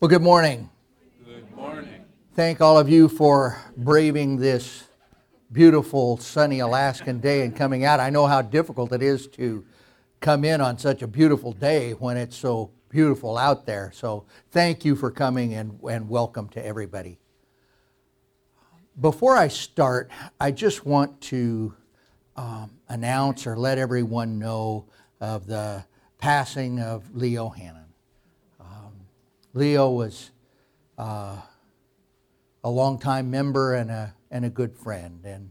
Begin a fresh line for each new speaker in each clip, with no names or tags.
Well, good morning.
Good morning.
Thank all of you for braving this beautiful sunny Alaskan day and coming out. I know how difficult it is to come in on such a beautiful day when it's so beautiful out there. So thank you for coming and welcome to everybody. Before I start, I just want to announce or let everyone know of the passing of Leo Hannon. Leo was a longtime member and a good friend, and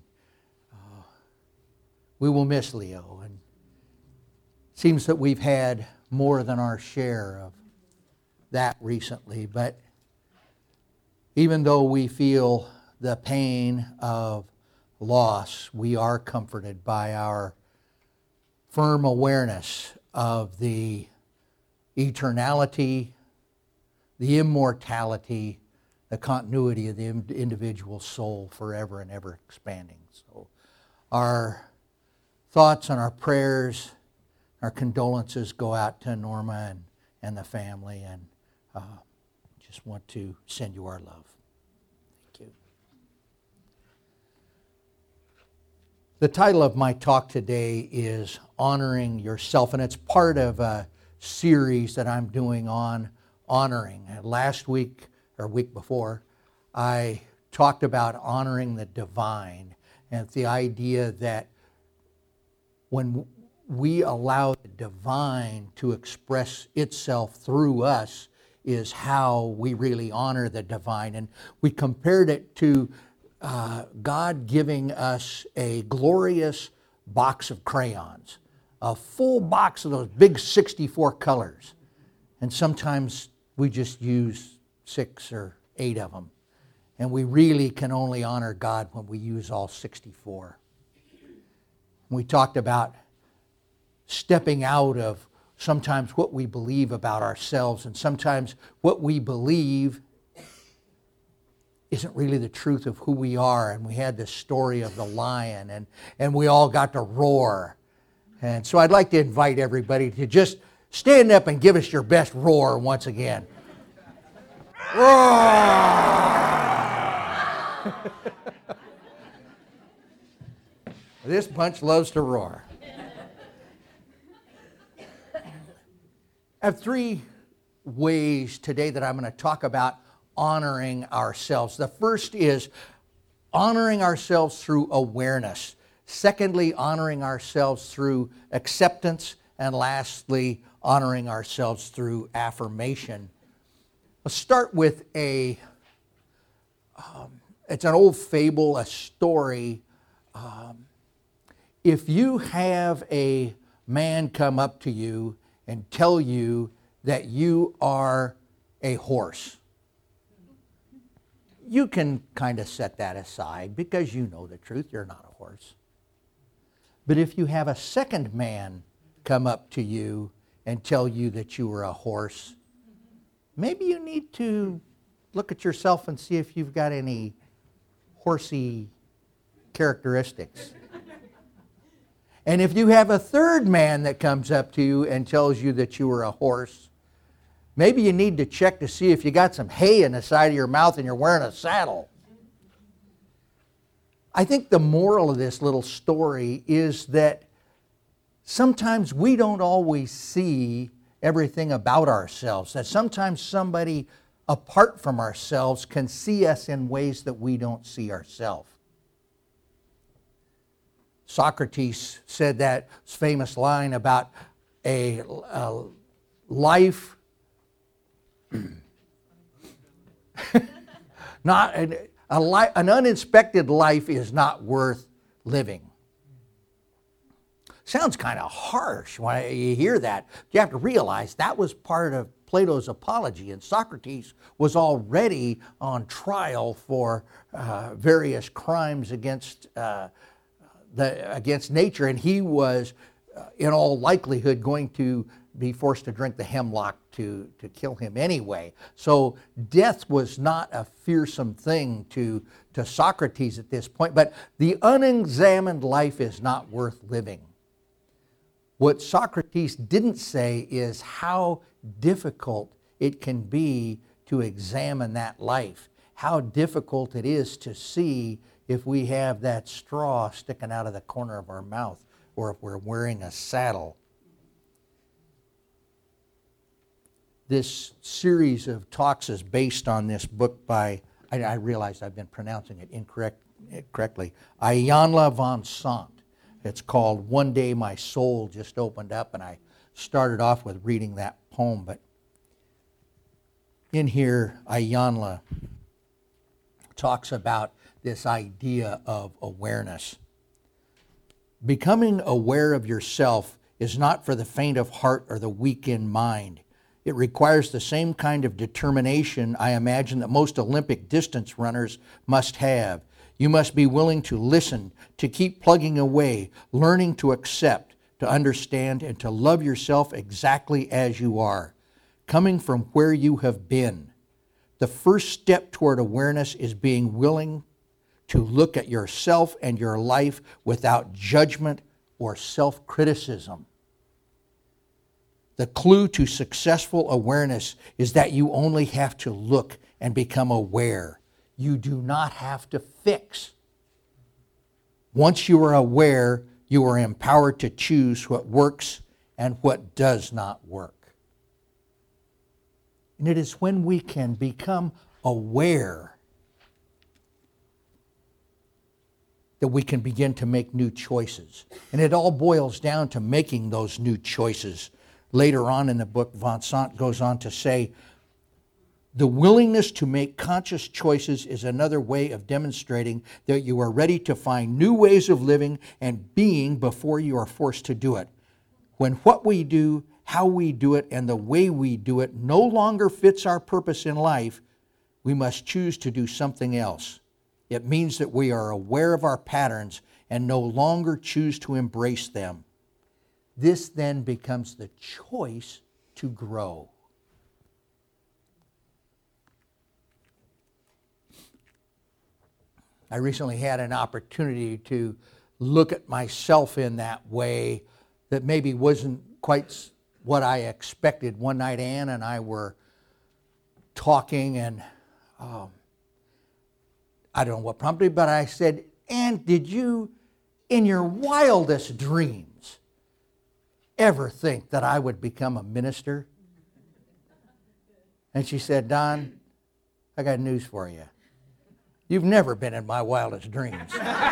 we will miss Leo. And it seems that we've had more than our share of that recently, but even though we feel the pain of loss, we are comforted by our firm awareness of the eternality, the immortality, the continuity of the individual soul forever and ever expanding. So our thoughts and our prayers, our condolences go out to Norma and the family, and just want to send you our love. Thank you. The title of my talk today is Honoring Yourself, and it's part of a series that I'm doing on honoring. Last week, or week before, I talked about honoring the divine, and the idea that when we allow the divine to express itself through us is how we really honor the divine. And we compared it to God giving us a glorious box of crayons, a full box of those big 64 colors. And sometimes we just use 6 or 8 of them. And we really can only honor God when we use all 64. We talked about stepping out of sometimes what we believe about ourselves, and sometimes what we believe isn't really the truth of who we are. And we had this story of the lion, and we all got to roar. And so I'd like to invite everybody to just stand up and give us your best roar once again. Roar! This bunch loves to roar. I have 3 ways today that I'm going to talk about honoring ourselves. The first is honoring ourselves through awareness. Secondly, honoring ourselves through acceptance. And lastly, honoring ourselves through affirmation. Let's start with it's an old fable, a story. If you have a man come up to you and tell you that you are a horse, you can kind of set that aside because you know the truth, you're not a horse. But if you have a second man come up to you and tell you that you are a horse, maybe you need to look at yourself and see if you've got any horsey characteristics. And if you have a third man that comes up to you and tells you that you are a horse, maybe you need to check to see if you got some hay in the side of your mouth and you're wearing a saddle. I think the moral of this little story is that sometimes we don't always see everything about ourselves, that sometimes somebody apart from ourselves can see us in ways that we don't see ourselves. Socrates said that famous line about a life, an uninspected life is not worth living. Sounds kind of harsh when you hear that. You have to realize that was part of Plato's Apology, and Socrates was already on trial for various crimes against nature, and he was, in all likelihood, going to be forced to drink the hemlock to kill him anyway. So death was not a fearsome thing to Socrates at this point, but the unexamined life is not worth living. What Socrates didn't say is how difficult it can be to to examine that life. How difficult it is to see if we have that straw sticking out of the corner of our mouth or if we're wearing a saddle. This series of talks is based on this book by, I realize I've been pronouncing it incorrectly, Iyanla Vanzant. It's called One Day My Soul Just Opened Up, and I started off with reading that poem, but in here, Iyanla talks about this idea of awareness. Becoming aware of yourself is not for the faint of heart or the weak in mind. It requires the same kind of determination, I imagine, that most Olympic distance runners must have. You must be willing to listen, to keep plugging away, learning to accept, to understand, and to love yourself exactly as you are, coming from where you have been. The first step toward awareness is being willing to look at yourself and your life without judgment or self-criticism. The clue to successful awareness is that you only have to look and become aware. You do not have to fix. Once you are aware, you are empowered to choose what works and what does not work. And it is when we can become aware that we can begin to make new choices. And it all boils down to making those new choices. Later on in the book, Vanzant goes on to say, the willingness to make conscious choices is another way of demonstrating that you are ready to find new ways of living and being before you are forced to do it. When what we do, how we do it, and the way we do it no longer fits our purpose in life, we must choose to do something else. It means that we are aware of our patterns and no longer choose to embrace them. This then becomes the choice to grow. I recently had an opportunity to look at myself in that way that maybe wasn't quite what I expected. One night Ann and I were talking, and I don't know what prompted me, but I said, Ann, did you, in your wildest dreams, ever think that I would become a minister? And she said, Don, I got news for you. You've never been in my wildest dreams.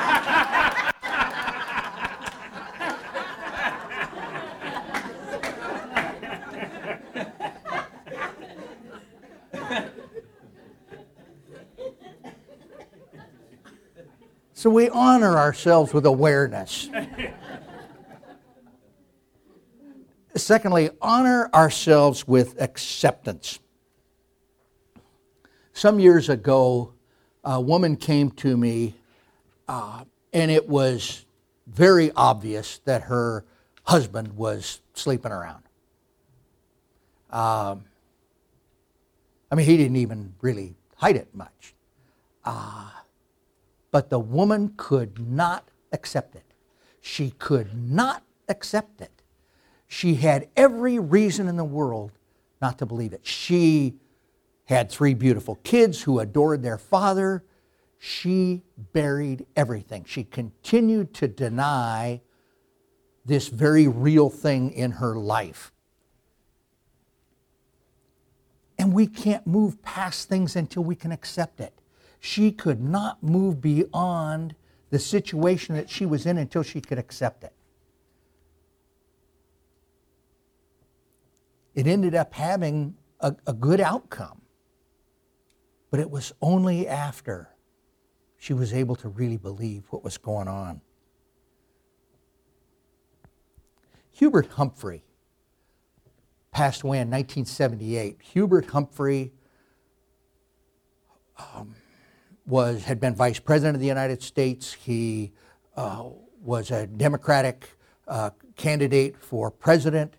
So we honor ourselves with awareness. Secondly, honor ourselves with acceptance. Some years ago, a woman came to me, and it was very obvious that her husband was sleeping around. He didn't even really hide it much. But the woman could not accept it. She could not accept it. She had every reason in the world not to believe it. She had 3 beautiful kids who adored their father. She buried everything. She continued to deny this very real thing in her life. And we can't move past things until we can accept it. She could not move beyond the situation that she was in until she could accept it. It ended up having a good outcome. But it was only after she was able to really believe what was going on. Hubert Humphrey passed away in 1978. Hubert Humphrey had been Vice President of the United States. He was a Democratic candidate for president,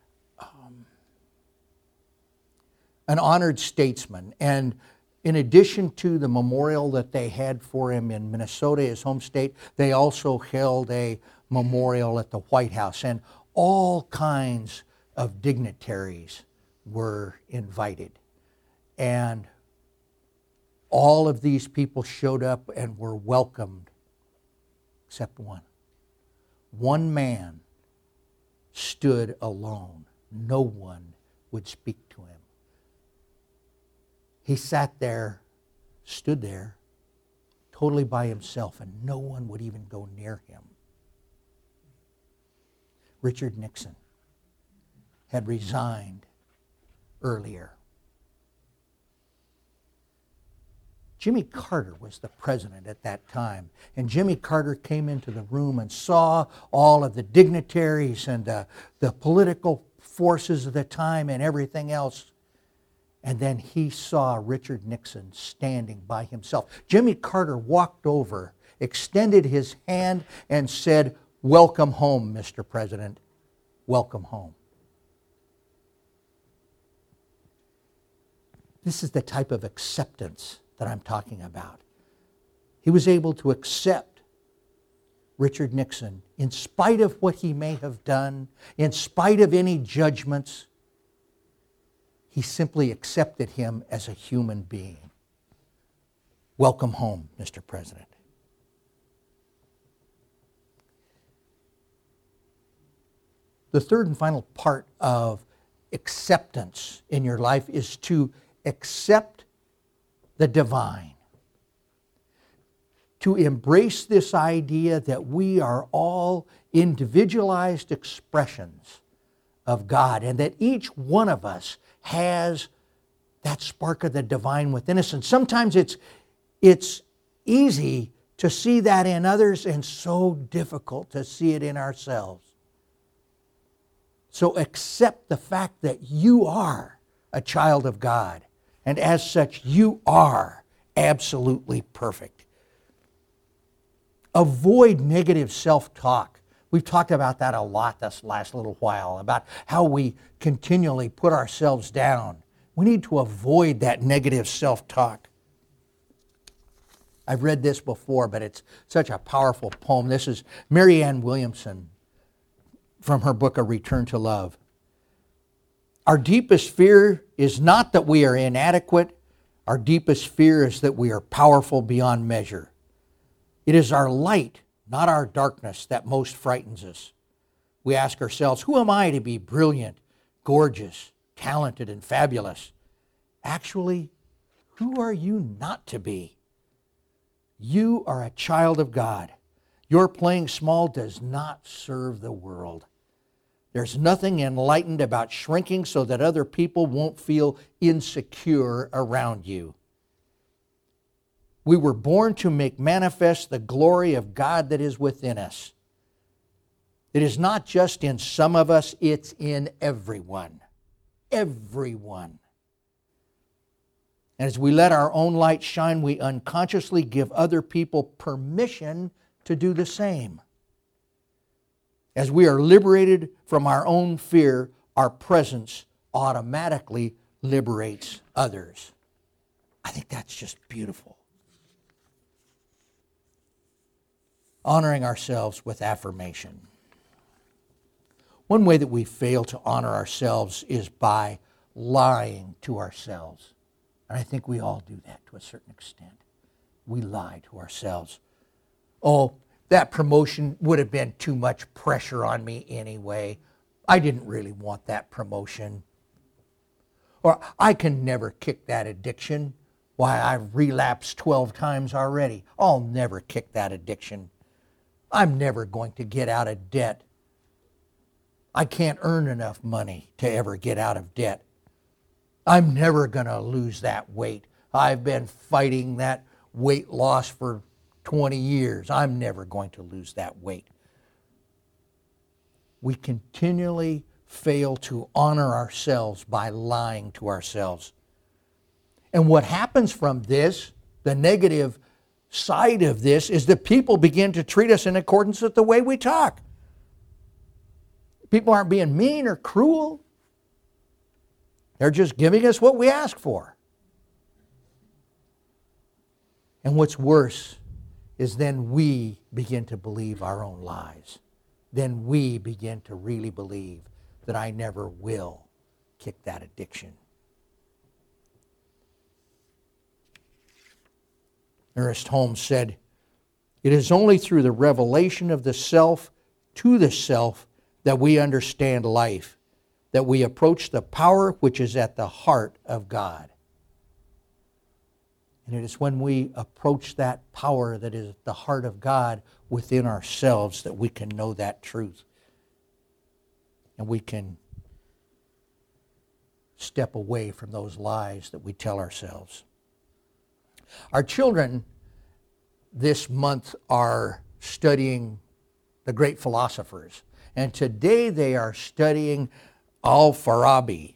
an honored statesman. And in addition to the memorial that they had for him in Minnesota, his home state, they also held a memorial at the White House. And all kinds of dignitaries were invited. And all of these people showed up and were welcomed, except one. One man stood alone. No one would speak to him. He sat there, stood there, totally by himself, and no one would even go near him. Richard Nixon had resigned earlier. Jimmy Carter was the president at that time, and Jimmy Carter came into the room and saw all of the dignitaries and the political forces of the time and everything else. And then he saw Richard Nixon standing by himself. Jimmy Carter walked over, extended his hand, and said, "Welcome home, Mr. President. Welcome home." This is the type of acceptance that I'm talking about. He was able to accept Richard Nixon in spite of what he may have done, in spite of any judgments. He simply accepted him as a human being. Welcome home, Mr. President. The third and final part of acceptance in your life is to accept the divine. To embrace this idea that we are all individualized expressions of God, and that each one of us has that spark of the divine within us. And sometimes it's easy to see that in others and so difficult to see it in ourselves. So accept the fact that you are a child of God, and as such you are absolutely perfect. Avoid negative self-talk. We've talked about that a lot this last little while, about how we continually put ourselves down. We need to avoid that negative self-talk. I've read this before, but it's such a powerful poem. This is Marianne Williamson from her book, A Return to Love. Our deepest fear is not that we are inadequate. Our deepest fear is that we are powerful beyond measure. It is our light, not our darkness, that most frightens us. We ask ourselves, who am I to be brilliant, gorgeous, talented, and fabulous? Actually, who are you not to be? You are a child of God. Your playing small does not serve the world. There's nothing enlightened about shrinking so that other people won't feel insecure around you. We were born to make manifest the glory of God that is within us. It is not just in some of us, it's in everyone. Everyone. And as we let our own light shine, we unconsciously give other people permission to do the same. As we are liberated from our own fear, our presence automatically liberates others. I think that's just beautiful. Honoring ourselves with affirmation. One way that we fail to honor ourselves is by lying to ourselves. And I think we all do that to a certain extent. We lie to ourselves. Oh, that promotion would have been too much pressure on me anyway. I didn't really want that promotion. Or I can never kick that addiction. Why, I've relapsed 12 times already. I'll never kick that addiction. I'm never going to get out of debt. I can't earn enough money to ever get out of debt. I'm never going to lose that weight. I've been fighting that weight loss for 20 years. I'm never going to lose that weight. We continually fail to honor ourselves by lying to ourselves. And what happens from this, the negative side of this, is that people begin to treat us in accordance with the way we talk. People aren't being mean or cruel. They're just giving us what we ask for. And what's worse is then we begin to believe our own lies. Then we begin to really believe that I never will kick that addiction. Ernest Holmes said, "It is only through the revelation of the self to the self that we understand life, that we approach the power which is at the heart of God." And it is when we approach that power that is at the heart of God within ourselves that we can know that truth. And we can step away from those lies that we tell ourselves. Our children this month are studying the great philosophers. And today they are studying Al-Farabi.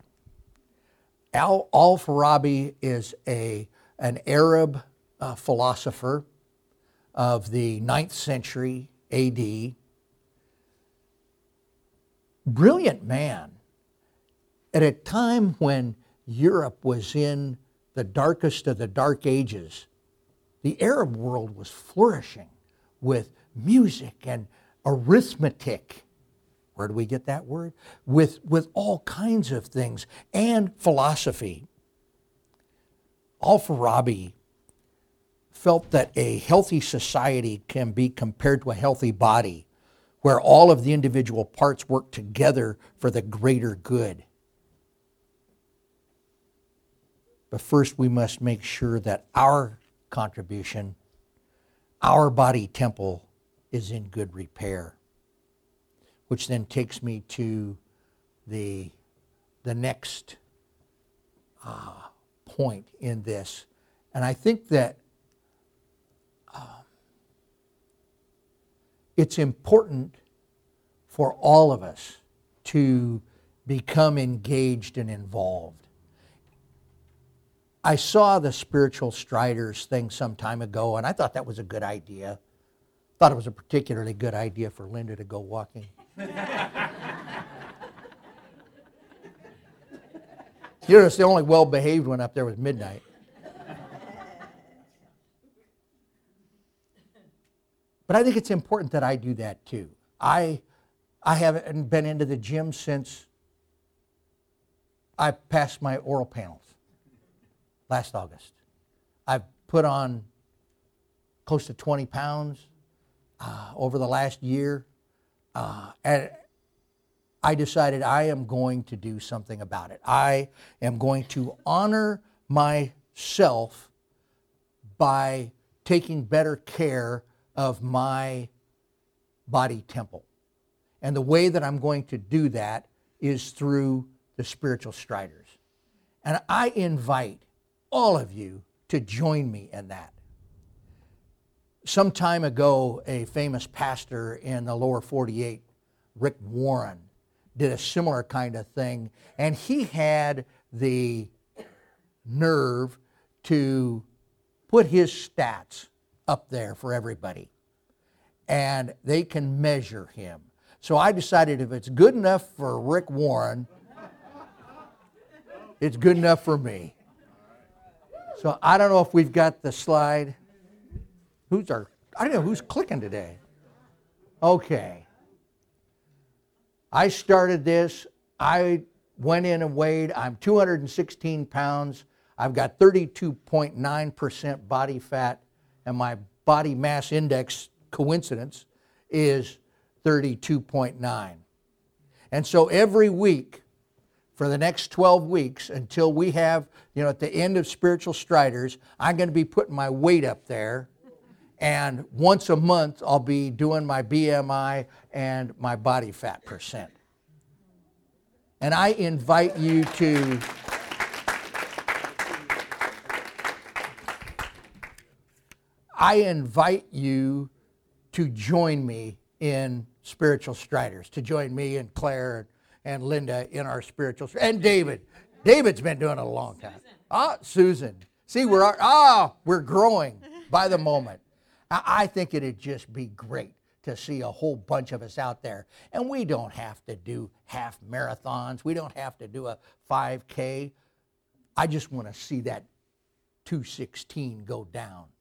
Al-Farabi is an Arab philosopher of the 9th century A.D. Brilliant man. At a time when Europe was in the darkest of the dark ages, the Arab world was flourishing with music and arithmetic. Where do we get that word? With all kinds of things, and philosophy. Al-Farabi felt that a healthy society can be compared to a healthy body, where all of the individual parts work together for the greater good. But first we must make sure that our contribution, our body temple, is in good repair. Which then takes me to the next point in this. And I think that it's important for all of us to become engaged and involved. I saw the Spiritual Striders thing some time ago, and I thought that was a good idea. Thought it was a particularly good idea for Linda to go walking. You notice the only well-behaved one up there was Midnight. But I think it's important that I do that too. I haven't been into the gym since I passed my oral panels last August. I've put on close to 20 pounds over the last year. And I decided I am going to do something about it. I am going to honor myself by taking better care of my body temple. And the way that I'm going to do that is through the Spiritual Striders. And I invite all of you to join me in that. Some time ago, a famous pastor in the lower 48, Rick Warren, did a similar kind of thing. And he had the nerve to put his stats up there for everybody. And they can measure him. So I decided if it's good enough for Rick Warren, it's good enough for me. So I don't know if we've got the slide. I don't know who's clicking today. Okay. I started this. I went in and weighed. I'm 216 pounds. I've got 32.9% body fat, and my body mass index, coincidence, is 32.9. And so every week, for the next 12 weeks, until we have, at the end of Spiritual Striders, I'm going to be putting my weight up there. And once a month, I'll be doing my BMI and my body fat percent. And I invite you to join me in Spiritual Striders, to join me and Claire and Linda in our Spiritual Striders. And David. David's been doing it a long time. Susan. See, we're growing by the moment. I think it'd just be great to see a whole bunch of us out there. And we don't have to do half marathons. We don't have to do a 5K. I just want to see that 216 go down.